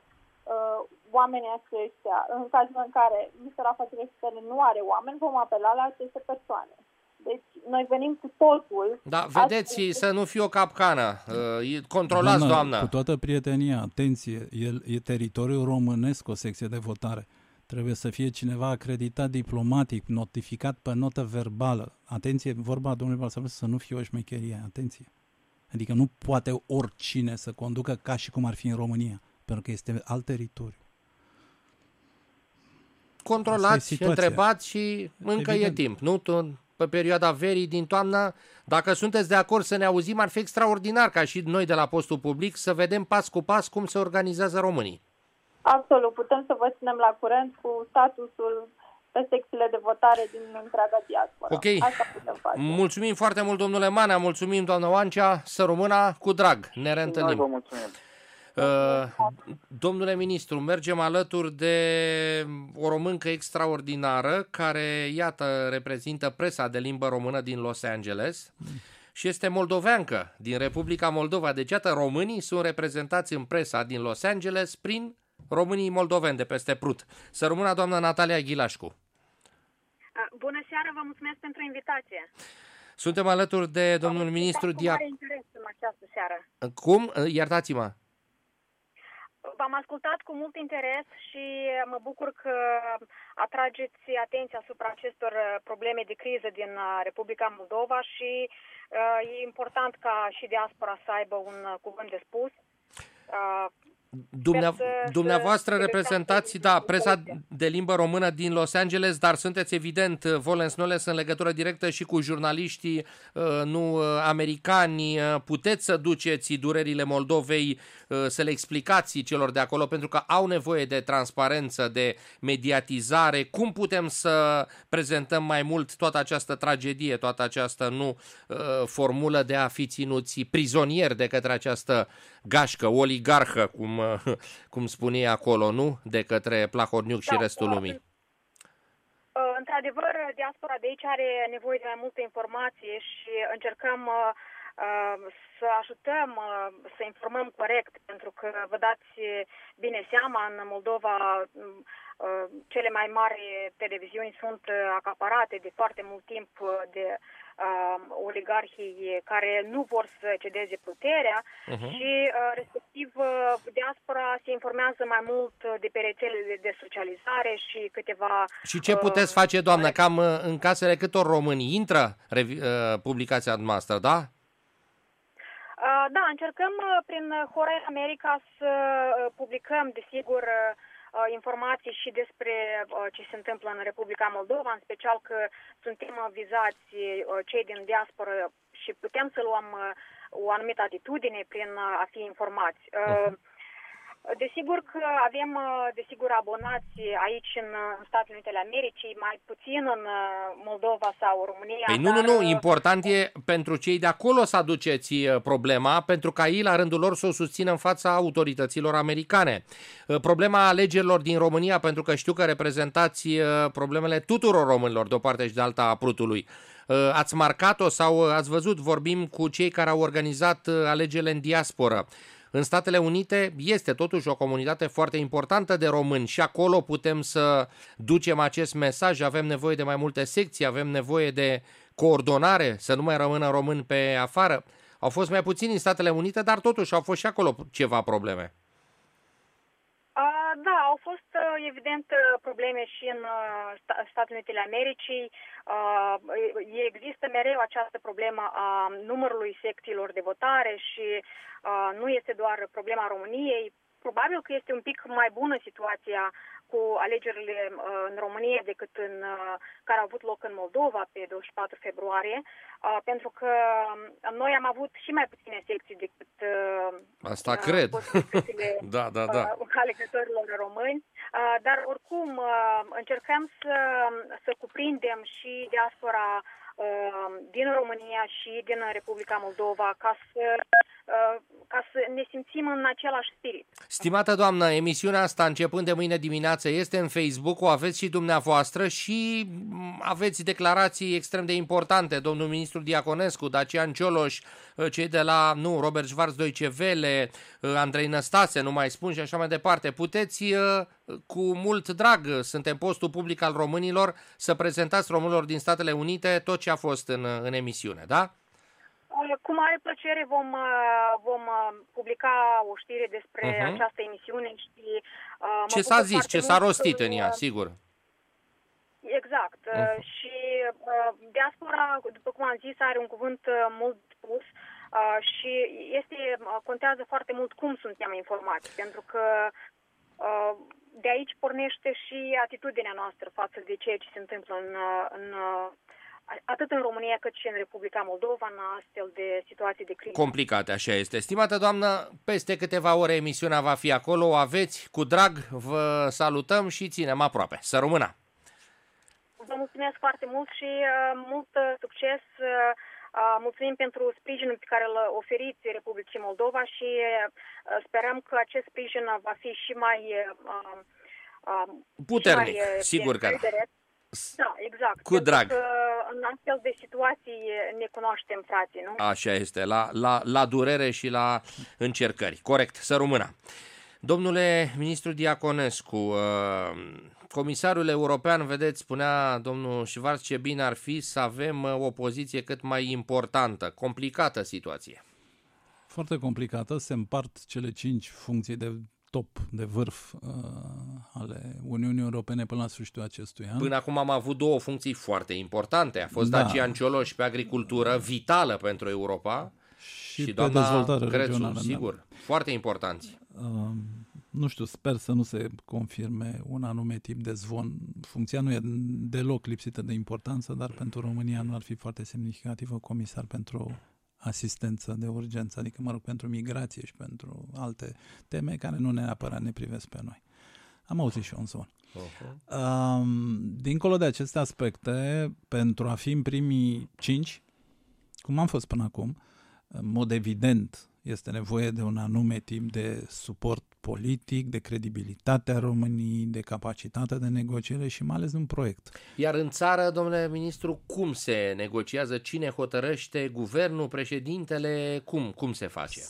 oamenii aceștia, în cazul în care Ministerul Afacerilor Externe nu are oameni, vom apela la aceste persoane. Deci noi venim cu totul. Da, vedeți, să nu fie o capcană. Controlați, doamnă. Cu toată prietenia, atenție, e teritoriul românesc o secție de votare. Trebuie să fie cineva acreditat diplomatic, notificat pe notă verbală. Atenție, vorba domnului Balsavescu să nu fie o șmecherie, atenție. Adică nu poate oricine să conducă ca și cum ar fi în România, pentru că este alt teritoriu. Controlați, întrebați și încă e timp. Nu pe perioada verii din toamnă. Dacă sunteți de acord să ne auzim, ar fi extraordinar ca și noi de la Postul Public să vedem pas cu pas cum se organizează românii. Absolut, putem să vă ținem la curent cu statusul pe secțiile de votare din întreaga diaspora. Ok, asta putem face. Mulțumim foarte mult, domnule Manea, mulțumim, doamnă Oancea, să rămână cu drag, ne reîntâlnim. Noi vă mulțumim. Domnule ministru, mergem alături de o româncă extraordinară care, iată, reprezintă presa de limbă română din Los Angeles și este moldoveancă din Republica Moldova. Deci, iată, românii sunt reprezentați în presa din Los Angeles prin românii moldoveni de peste Prut. Să rămână doamna Natalia Ghilașcu. Bună seara, vă mulțumesc pentru invitație. Suntem alături de domnul ministru Diac. Mare interes în această seară. Cum? Iertați-mă. V-am ascultat cu mult interes și mă bucur că atrageți atenția asupra acestor probleme de criză din Republica Moldova și e important ca și diaspora să aibă un cuvânt de spus. Dumneavoastră reprezentați, presa de limbă română din Los Angeles, dar sunteți evident volens-nolens în legătură directă și cu jurnaliștii nu americani. Puteți să duceți durerile Moldovei, să le explicați celor de acolo, pentru că au nevoie de transparență, de mediatizare. Cum putem să prezentăm mai mult toată această tragedie, toată această formulă de a fi ținuți prizonieri de către această gașcă, oligarhă, cum spune acolo, nu? De către Plahotniuc și restul lumii. Într-adevăr, diaspora de aici are nevoie de mai multă informație și încercăm să ajutăm, să informăm corect, pentru că vă dați bine seama, în Moldova cele mai mari televiziuni sunt acaparate de foarte mult timp de oligarhii care nu vor să cedeze puterea și respectiv diaspora se informează mai mult de pe rețelele de socializare și câteva... Și ce puteți face, doamnă, cam în casele câtor români intră publicația noastră, da? Da, încercăm prin Hora America să publicăm, desigur, informații și despre ce se întâmplă în Republica Moldova, în special că suntem vizați cei din diasporă și putem să luăm o anumită atitudine prin a fi informați. Desigur că avem, abonați aici în Statele Unite ale Americii, mai puțin în Moldova sau România. Păi nu, important e pentru cei de acolo să aduceți problema, pentru ca ei la rândul lor să o susțină în fața autorităților americane. Problema alegerilor din România, pentru că știu că reprezentați problemele tuturor românilor de o parte și de alta a Prutului. Ați marcat-o sau ați văzut, vorbim cu cei care au organizat alegerile în diasporă. În Statele Unite este totuși o comunitate foarte importantă de români și acolo putem să ducem acest mesaj. Avem nevoie de mai multe secții, avem nevoie de coordonare, să nu mai rămână români pe afară. Au fost mai puțini în Statele Unite, dar totuși au fost și acolo ceva probleme. Da, au fost evident probleme și în Statele Unite ale Americii. Există mereu această problemă a numărului secțiilor de votare și nu este doar problema României. Probabil că este un pic mai bună situația cu alegerile în România decât care au avut loc în Moldova pe 24 februarie, pentru că noi am avut și mai puține secții decât asta cred. Da. Alegătorilor români, dar oricum încercăm să cuprindem și diaspora din România și din Republica Moldova ca să ne simțim în același spirit. Stimată doamnă, emisiunea asta începând de mâine dimineață este în Facebook, o aveți și dumneavoastră și aveți declarații extrem de importante. Domnul ministru Diaconescu, Dacian Cioloș, cei de la Robert Schwarz Deutsche Welle, Andrei Năstase, nu mai spun și așa mai departe. Puteți cu mult drag, suntem Postul Public al Românilor, să prezentați românilor din Statele Unite tot ce a fost în emisiune, da? Cu mare plăcere vom publica o știre despre această emisiune și ce s-a zis, ce s-a rostit în ea, sigur. Exact. Și diaspora, după cum am zis, are un cuvânt mult spus și contează foarte mult cum suntem informați, pentru că de aici pornește și atitudinea noastră față de ceea ce se întâmplă în atât în România cât și în Republica Moldova, în astfel de situații de criză. Complicate, așa este. Stimată doamnă, peste câteva ore emisiunea va fi acolo, o aveți, cu drag, vă salutăm și ținem aproape. Să rămână! Vă mulțumesc foarte mult și mult succes! Mulțumim pentru sprijinul pe care îl oferiți Republicii Moldova și sperăm că acest sprijin va fi și mai puternic, și mai, sigur că da. Da, exact. Cu drag. Că în astfel de situații ne cunoaștem, frații, nu? Așa este, la durere și la încercări. Corect, să rămână. Domnule ministru Diaconescu, comisarul european, vedeți, spunea domnul Schwarz, ce bine ar fi să avem o poziție cât mai importantă. Complicată situație. Foarte complicată. Se împart cele 5 funcții de top, de vârf ale Uniunii Europene până la sfârșitul acestui an. Până acum am avut 2 funcții foarte importante. A fost Dacian Cioloș pe agricultură, vitală pentru Europa, și doamna dezvoltare Crețu, regională, sigur, foarte importanți. Nu știu, sper să nu se confirme un anume tip de zvon. Funcția nu e deloc lipsită de importanță, dar pentru România nu ar fi foarte semnificativă comisar pentru asistență de urgență, adică, mă rog, pentru migrație și pentru alte teme care nu neapărat ne privesc pe noi. Am auzit și eu un zvon. Dincolo de aceste aspecte, pentru a fi în primii 5, cum am fost până acum, în mod evident este nevoie de un anume tip de suport politic, de credibilitatea României, de capacitate de negociere și mai ales un proiect. Iar în țară, domnule ministru, cum se negociază? Cine hotărăște? Guvernul, președintele? Cum se face?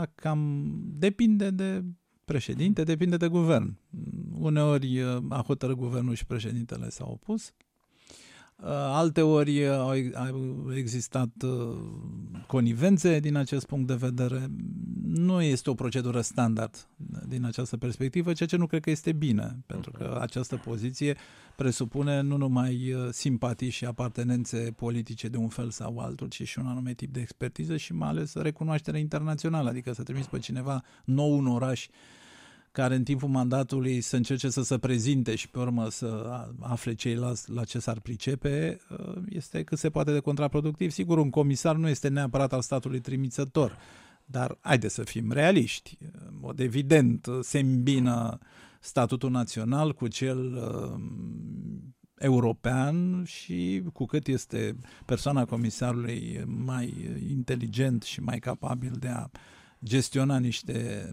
Depinde de președinte, depinde de guvern. Uneori a hotărât guvernul și președintele s-au opus. Alteori au existat conivențe din acest punct de vedere. Nu este o procedură standard din această perspectivă, ceea ce nu cred că este bine, pentru că această poziție presupune nu numai simpatii și apartenențe politice de un fel sau altul, ci și un anume tip de expertiză și mai ales recunoaștere internațională, adică să trimiți pe cineva nou în oraș care în timpul mandatului să încerce să se prezinte și pe urmă să afle ceilalți la ce s-ar pricepe, este cât se poate de contraproductiv. Sigur, un comisar nu este neapărat al statului trimițător, dar haide să fim realiști. În mod evident, se îmbină statutul național cu cel european și cu cât este persoana comisarului mai inteligent și mai capabil de a gestiona niște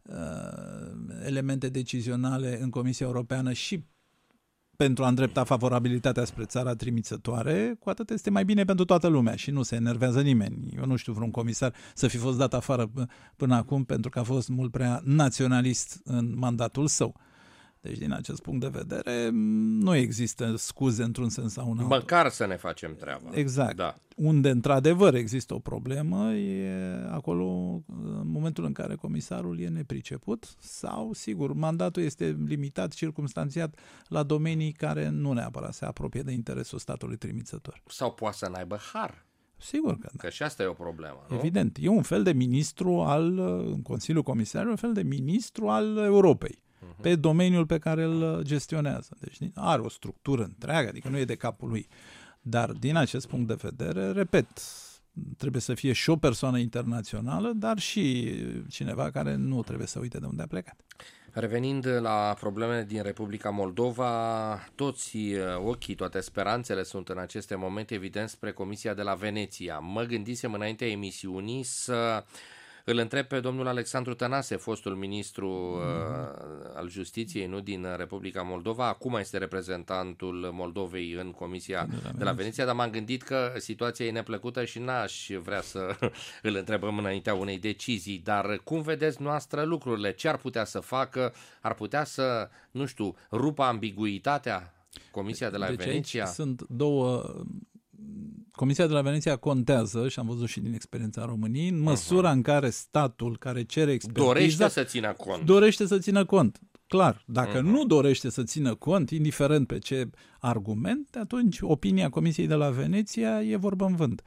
elemente decizionale în Comisia Europeană și pentru a îndrepta favorabilitatea spre țara trimițătoare, cu atât este mai bine pentru toată lumea și nu se enervează nimeni. Eu nu știu vreun comisar să fi fost dat afară până acum pentru că a fost mult prea naționalist în mandatul său. Deci, din acest punct de vedere, nu există scuze într-un sens sau un altul. Măcar să ne facem treaba. Exact. Da. Unde, într-adevăr, există o problemă, e acolo în momentul în care comisarul e nepriceput sau, sigur, mandatul este limitat, circumstanțiat la domenii care nu neapărat se apropie de interesul statului trimițător. Sau poate să n-aibă har. Sigur că da. Că și asta e o problemă, nu? Evident. E un fel de ministru în Consiliul Comisarului, un fel de ministru al Europei. Pe domeniul pe care îl gestionează. Deci are o structură întreagă, adică nu e de capul lui. Dar din acest punct de vedere, repet, trebuie să fie și o persoană internațională, dar și cineva care nu trebuie să uite de unde a plecat. Revenind la problemele din Republica Moldova, toți ochii, toate speranțele sunt în aceste momente evident spre Comisia de la Veneția. Mă gândisem înaintea emisiunii să îl întreb pe domnul Alexandru Tănase, fostul ministru al Justiției, nu, din Republica Moldova. Acum este reprezentantul Moldovei în Comisia de la Veneția, dar m-am gândit că situația e neplăcută și n-aș vrea să îl întrebăm înaintea unei decizii. Dar cum vedeți noastră lucrurile? Ce ar putea să facă? Ar putea să, nu știu, rupă ambiguitatea Comisia de la Veneția? Aici sunt două. Comisia de la Veneția contează, și am văzut și din experiența României, în măsura în care statul care cere expertiză dorește să țină cont. Dorește să țină cont. Clar, dacă nu dorește să țină cont, indiferent pe ce argument, atunci opinia Comisiei de la Veneția e vorbă în vânt.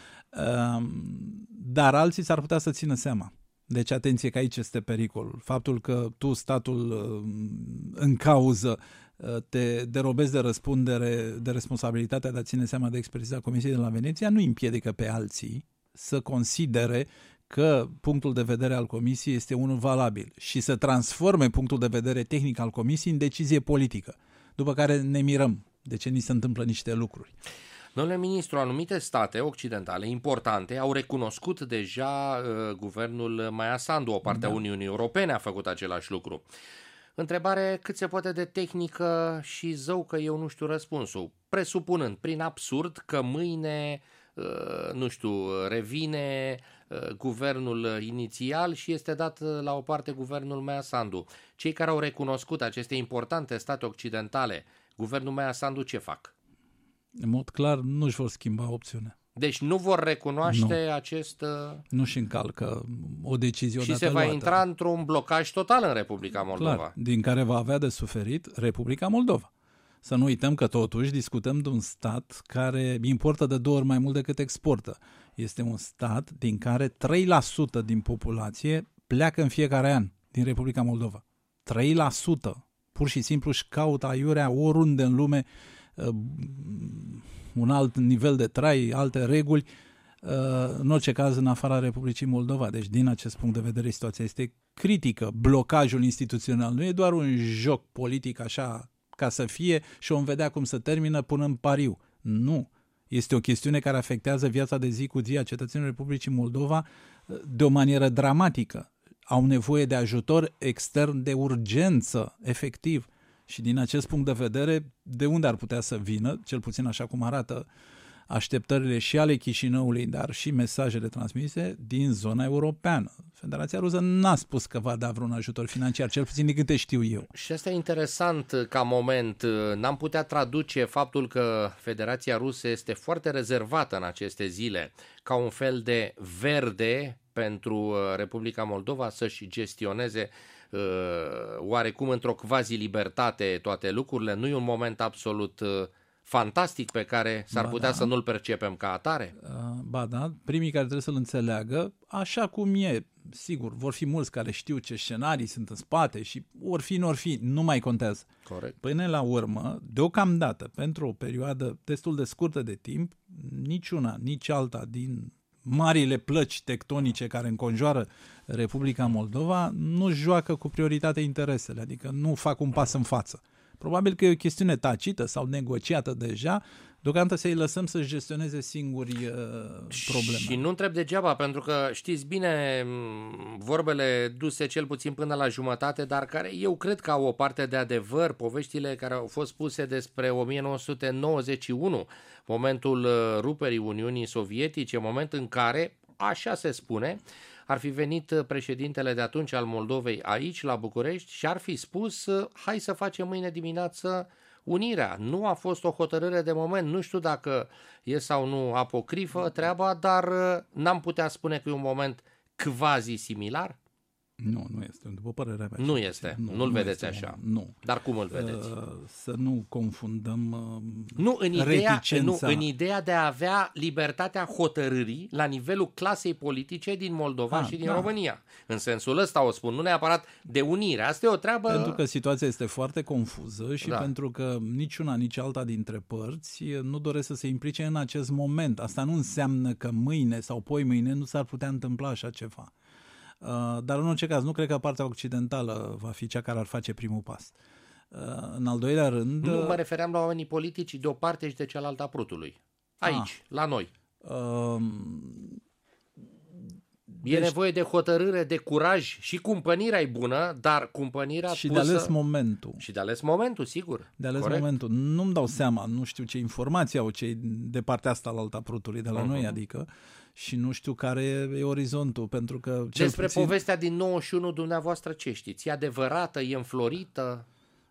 Dar alții s-ar putea să țină seama. Deci atenție că aici este pericolul. Faptul că tu, statul în cauză, te derobezi de răspundere, de responsabilitatea de a ține seama de expertiza Comisiei de la Veneția, nu împiedică pe alții să considere că punctul de vedere al Comisiei este unul valabil și să transforme punctul de vedere tehnic al Comisiei în decizie politică, după care ne mirăm de ce ni se întâmplă niște lucruri. Domnule ministru, anumite state occidentale importante au recunoscut deja guvernul Maia Sandu, o parte a Uniunii Europene a făcut același lucru. Întrebare cât se poate de tehnică și zău că eu nu știu răspunsul. Presupunând, prin absurd, că mâine, revine guvernul inițial și este dat la o parte guvernul Maia Sandu. Cei care au recunoscut aceste importante state occidentale, guvernul Maia Sandu, ce fac? În mod clar, nu își vor schimba opțiunea. Deci nu vor recunoaște acest... Nu-și încalcă o decizie odată luată. Și se va intra într-un blocaj total în Republica Moldova. Clar, din care va avea de suferit Republica Moldova. Să nu uităm că totuși discutăm de un stat care importă de 2 ori mai mult decât exportă. Este un stat din care 3% din populație pleacă în fiecare an din Republica Moldova. 3%. Pur și simplu își caută aiurea oriunde în lume un alt nivel de trai, alte reguli, în orice caz în afara Republicii Moldova. Deci din acest punct de vedere situația este critică. Blocajul instituțional nu e doar un joc politic așa ca să fie și vom vedea cum se termină punând pariu. Nu. Este o chestiune care afectează viața de zi cu zi a cetățenilor Republicii Moldova de o manieră dramatică. Au nevoie de ajutor extern de urgență, efectiv. Și din acest punct de vedere, de unde ar putea să vină, cel puțin așa cum arată așteptările și ale Chișinăului, dar și mesajele transmise din zona europeană. Federația Rusă n-a spus că va da vreun ajutor financiar, cel puțin din câte știu eu. Și asta e interesant ca moment. N-am putea traduce faptul că Federația Rusă este foarte rezervată în aceste zile ca un fel de verde pentru Republica Moldova să-și gestioneze oarecum într-o quasi-libertate toate lucrurile. Nu e un moment absolut fantastic pe care s-ar putea să nu-l percepem ca atare? Ba da, primii care trebuie să-l înțeleagă, așa cum e, sigur, vor fi mulți care știu ce scenarii sunt în spate și ori fi, n-or fi, nu mai contează. Corect. Până la urmă, deocamdată, pentru o perioadă destul de scurtă de timp, niciuna, nici alta din marile plăci tectonice care înconjoară Republica Moldova nu joacă cu prioritate interesele, adică nu fac un pas în față. Probabil că e o chestiune tacită sau negociată deja, deocamdată să-i lăsăm să-și gestioneze singuri probleme. Și nu întreb degeaba, pentru că știți bine vorbele duse cel puțin până la jumătate, dar care eu cred că au o parte de adevăr, poveștile care au fost puse despre 1991, momentul ruperii Uniunii Sovietice, moment în care, așa se spune, ar fi venit președintele de atunci al Moldovei aici, la București, și ar fi spus, hai să facem mâine dimineață unirea. Nu a fost o hotărâre de moment, nu știu dacă e sau nu apocrifă treaba, dar n-am putea spune că e un moment quasi similar? Nu, nu este, după părerea mea. Nu este, nu-l vedeți așa. Nu. Dar cum îl vedeți? Să nu confundăm în ideea de a avea libertatea hotărârii la nivelul clasei politice din Moldova și din România. În sensul ăsta o spun, nu neapărat de unire. Asta e o treabă... Pentru că situația este foarte confuză și pentru că nici una, nici alta dintre părți nu doresc să se implice în acest moment. Asta nu înseamnă că mâine sau poimâine nu s-ar putea întâmpla așa ceva. Dar în orice caz, nu cred că partea occidentală va fi cea care ar face primul pas. În al doilea rând... Nu mă refeream la oamenii politici de o parte și de cealaltă a prutului. Aici, la noi. E nevoie de hotărâre, de curaj și cumpănirea e bună, dar cumpănirea și pusă... de ales momentul. Și de ales momentul, sigur. De ales momentul. Nu-mi dau seama, nu știu ce informații au cei de partea asta la alta prutului de la noi, adică, și nu știu care e orizontul, pentru că... Despre povestea din 91 dumneavoastră ce știți? E adevărată? E înflorită?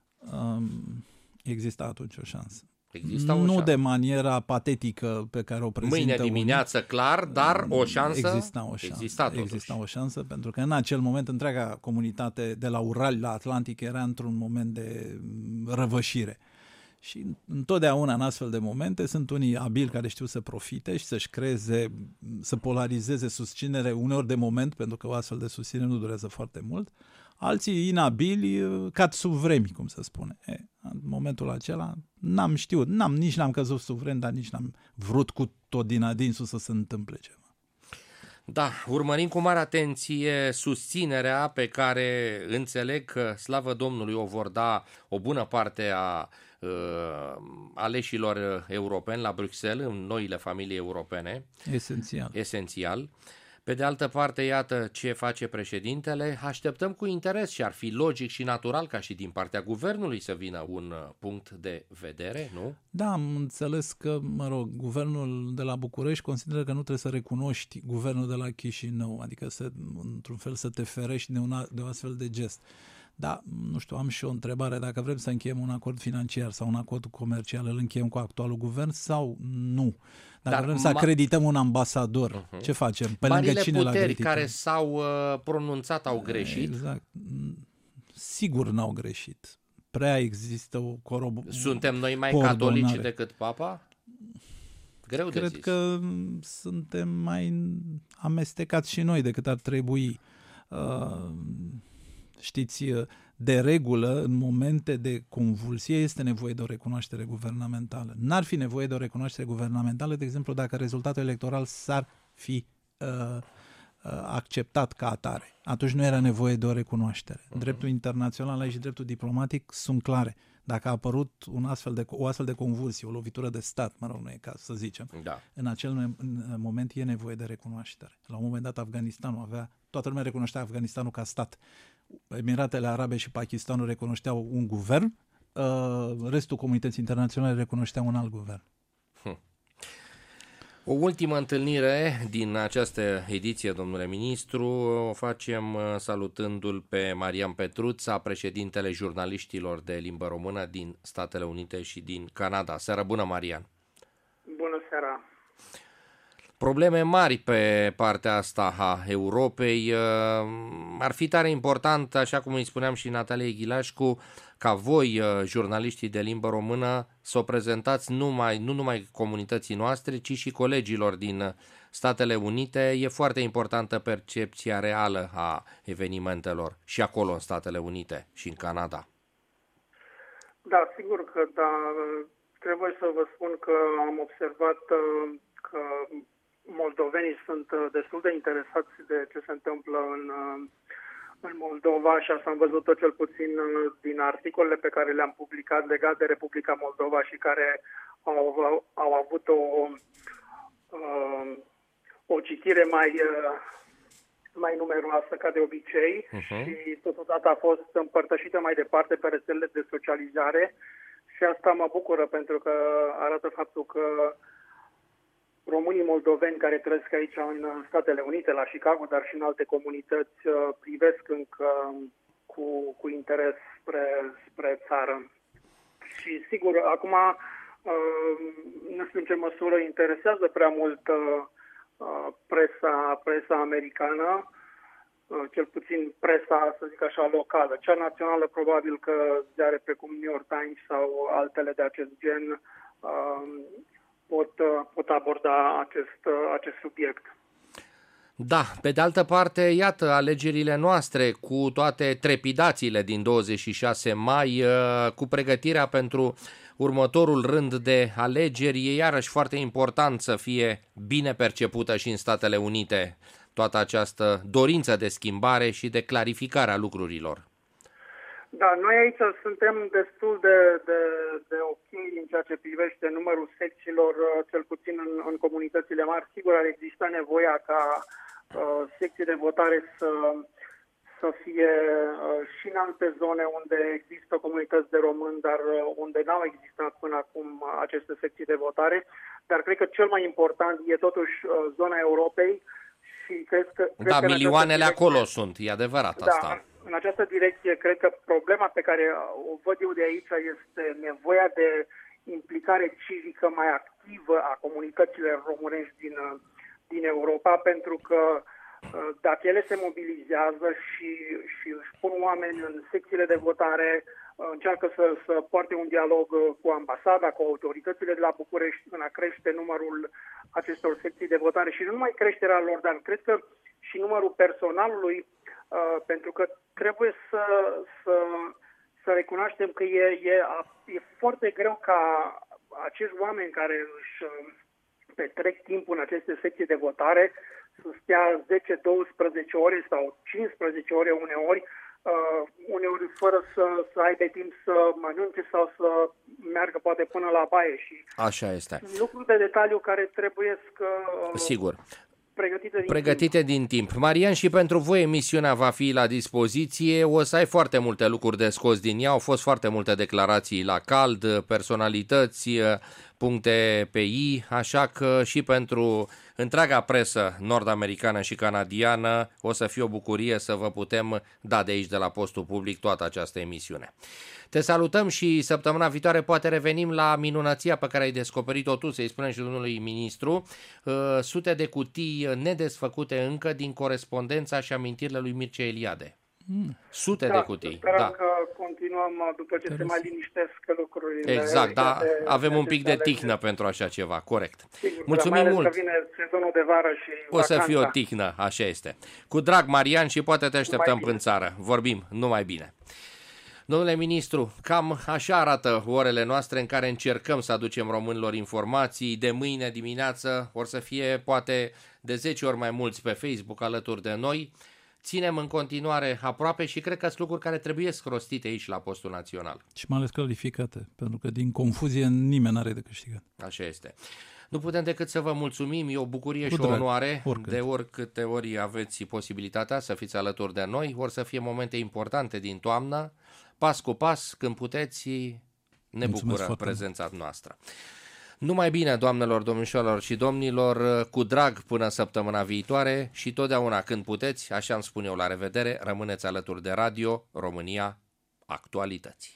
Exista atunci o șansă. Nu de maniera patetică pe care o prezintă mâine dimineață, clar, dar o șansă exista o șansă, pentru că în acel moment întreaga comunitate de la Urali la Atlantic era într-un moment de răvășire. Și întotdeauna în astfel de momente sunt unii abili care știu să profite și să-și creeze, să polarizeze susținere uneori de moment, pentru că o astfel de susținere nu durează foarte mult, alții inabili, cad sub vremi, cum se spune. În momentul acela n-am știut, nici n-am căzut sub vremi, dar nici n-am vrut cu tot din adinsul să se întâmple ceva. Da, urmărim cu mare atenție susținerea pe care înțeleg că, slavă Domnului, o vor da o bună parte a aleșilor europeni la Bruxelles, în noile familii europene. Esențial. Pe de altă parte, iată ce face președintele. Așteptăm cu interes și ar fi logic și natural ca și din partea guvernului să vină un punct de vedere, nu? Da, am înțeles că, guvernul de la București consideră că nu trebuie să recunoști guvernul de la Chișinău, adică într-un fel să te ferești de o astfel de gest. Da, nu știu, am și o întrebare, dacă vrem să încheiem un acord financiar sau un acord comercial, îl încheiem cu actualul guvern sau nu? Dacă vrem să acredităm un ambasador, ce facem? Pe lângă cine l-a puteri care s-au pronunțat au greșit? Exact. Sigur n-au greșit. Prea există o Suntem noi mai catolici decât Papa? Greu de zis. Cred că suntem mai amestecați și noi decât ar trebui. Știți, de regulă, în momente de convulsie, este nevoie de o recunoaștere guvernamentală. N-ar fi nevoie de o recunoaștere guvernamentală, de exemplu, dacă rezultatul electoral s-ar fi acceptat ca atare. Atunci nu era nevoie de o recunoaștere. Dreptul internațional și dreptul diplomatic sunt clare. Dacă a apărut o astfel de convulsie, o lovitură de stat, nu e caz să zicem, în acel moment e nevoie de recunoaștere. La un moment dat Afganistanul toată lumea recunoștea Afganistanul ca stat. Emiratele Arabe și Pakistanul recunoșteau un guvern, restul comunității internaționale recunoștea un alt guvern. O ultimă întâlnire din această ediție, domnule ministru, o facem salutându-l pe Marian Petruța, președintele jurnaliștilor de limbă română din Statele Unite și din Canada. Seară bună, Marian! Bună seara! Probleme mari pe partea asta a Europei. Ar fi tare important, așa cum îi spuneam și Natalia Ghilașcu, ca voi, jurnaliștii de limbă română, să o prezentați nu numai comunității noastre, ci și colegilor din Statele Unite. E foarte importantă percepția reală a evenimentelor și acolo în Statele Unite și în Canada. Da, sigur că da. Trebuie să vă spun că am observat că moldovenii sunt destul de interesați de ce se întâmplă în Moldova și asta am văzut-o cel puțin din articolele pe care le-am publicat legat de Republica Moldova și care au avut o citire mai numeroasă ca de obicei și totodată a fost împărtășită mai departe pe rețelele de socializare și asta mă bucură pentru că arată faptul că românii moldoveni care trăiesc aici în Statele Unite, la Chicago, dar și în alte comunități, privesc încă cu interes spre țară. Și sigur, acum nu știu în ce măsură interesează prea mult presa americană, cel puțin presa, să zic așa, locală. Cea națională probabil că ziare precum New York Times sau altele de acest gen pot aborda acest subiect. Da, pe de altă parte, iată, alegerile noastre cu toate trepidațiile din 26 mai, cu pregătirea pentru următorul rând de alegeri, e iarăși foarte important să fie bine percepută și în Statele Unite toată această dorință de schimbare și de clarificare a lucrurilor. Da, noi aici suntem destul de ok în ceea ce privește numărul secțiilor, cel puțin în comunitățile mari. Sigur, ar exista nevoia ca secții de votare să fie și în alte zone unde există comunități de români, dar unde n-au existat până acum aceste secții de votare. Dar cred că cel mai important e totuși zona Europei. Și cred că milioanele acolo sunt, e adevărat asta. În această direcție, cred că problema pe care o văd eu de aici este nevoia de implicare civică mai activă a comunităților românești din Europa, pentru că dacă ele se mobilizează și își pun oameni în secțiile de votare, încearcă să poarte un dialog cu ambasada, cu autoritățile de la București în a crește numărul acestor secții de votare și nu numai creșterea lor, dar cred că și numărul personalului, pentru că trebuie să recunoaștem că e foarte greu ca acești oameni care își petrec timpul în aceste secții de votare să stea 10, 12 ore sau 15 ore uneori fără să aibă timp să mănânce sau să meargă poate până la baie. Și așa este. Lucruri de detaliu care trebuie sigur, pregătite din timp. Marian, și pentru voi emisiunea va fi la dispoziție, o să ai foarte multe lucruri de scos din ea, au fost foarte multe declarații la cald, personalități, puncte pe I, așa că și pentru întreaga presă nord-americană și canadiană o să fie o bucurie să vă putem da de aici, de la Postul Public, toată această emisiune. Te salutăm și săptămâna viitoare poate revenim la minunăția pe care ai descoperit-o tu, să-i spunem și domnului ministru, sute de cutii nedesfăcute încă din corespondența și amintirile lui Mircea Eliade. Sute de cutii. Sperăm că continuăm după ce se mai liniștesc lucrurile. Exact, da, avem un pic de tihnă pentru așa ceva, corect. Sigur, mulțumim mult. Că vine sezonul de vară și o vacanța. Să fie o tihnă, așa este. Cu drag, Marian, și poate te așteptăm în țară. Vorbim, numai bine. Domnule ministru, cam așa arată orele noastre în care încercăm să aducem românilor informații. De mâine dimineață or să fie poate de 10 ori mai mulți pe Facebook alături de noi. Ținem în continuare aproape și cred că sunt lucruri care trebuie rostite aici la Postul Național. Și mai ales clarificate, pentru că din confuzie nimeni n-are de câștigat. Așa este. Nu putem decât să vă mulțumim, e o bucurie și o onoare de oricâte ori aveți posibilitatea să fiți alături de noi, or să fie momente importante din toamnă, pas cu pas, când puteți, ne bucură prezența noastră. Numai bine, doamnelor, domnișoarelor și domnilor, cu drag până săptămâna viitoare și totdeauna când puteți, așa îmi spun eu, la revedere, rămâneți alături de Radio România Actualități.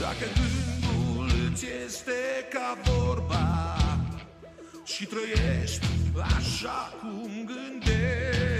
Dacă gândul îți este ca vorba și trăiești așa cum gândești,